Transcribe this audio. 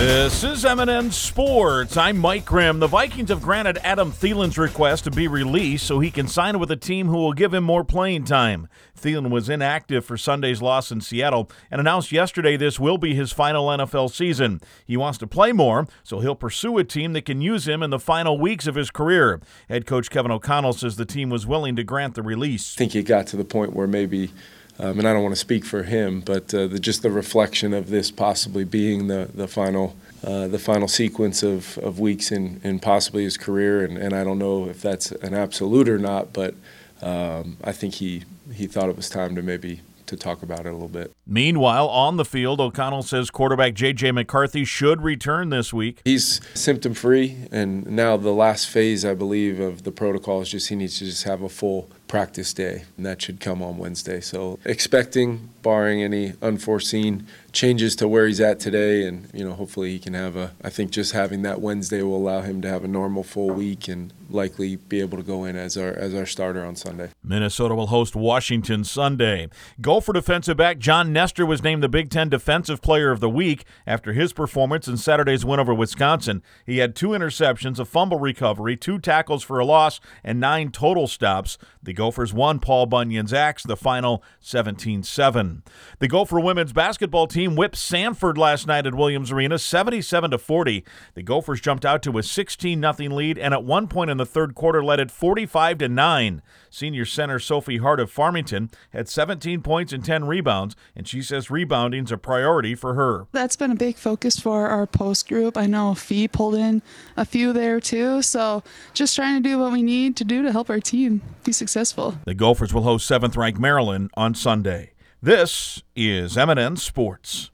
This is M&N Sports. I'm Mike Grimm. The Vikings have granted Adam Thielen's request to be released so he can sign with a team who will give him more playing time. Thielen was inactive for Sunday's loss in Seattle and announced yesterday this will be his final NFL season. He wants to play more, so he'll pursue a team that can use him in the final weeks of his career. Head coach Kevin O'Connell says the team was willing to grant the release. I think it got to the point where maybe and I don't want to speak for him, but just the reflection of this possibly being the final sequence of weeks in possibly his career, and I don't know if that's an absolute or not, but I think he thought it was time to maybe to talk about it a little bit. Meanwhile, on the field, O'Connell says quarterback J.J. McCarthy should return this week. He's symptom-free, and now the last phase, I believe, of the protocol is just he needs to just have a full practice day, and that should come on Wednesday. So expecting, barring any unforeseen changes to where he's at today, and hopefully he can have I think just having that Wednesday will allow him to have a normal full week and likely be able to go in as our starter on Sunday. Minnesota will host Washington Sunday. Gopher defensive back John Nestor was named the Big Ten Defensive Player of the Week after his performance in Saturday's win over Wisconsin. He had 2 interceptions, a fumble recovery, 2 tackles for a loss, and 9 total stops. The Gophers won Paul Bunyan's Axe, the final 17-7. The Gopher women's basketball team whipped Sanford last night at Williams Arena 77-40. The Gophers jumped out to a 16-0 lead and at one point in the third quarter led it 45-9. Senior center Sophie Hart of Farmington had 17 points and 10 rebounds, and she says rebounding's a priority for her. That's been a big focus for our post group. I know Fee pulled in a few there too, so just trying to do what we need to do to help our team be successful. The Gophers will host 7th-ranked Maryland on Sunday. This is M&N Sports.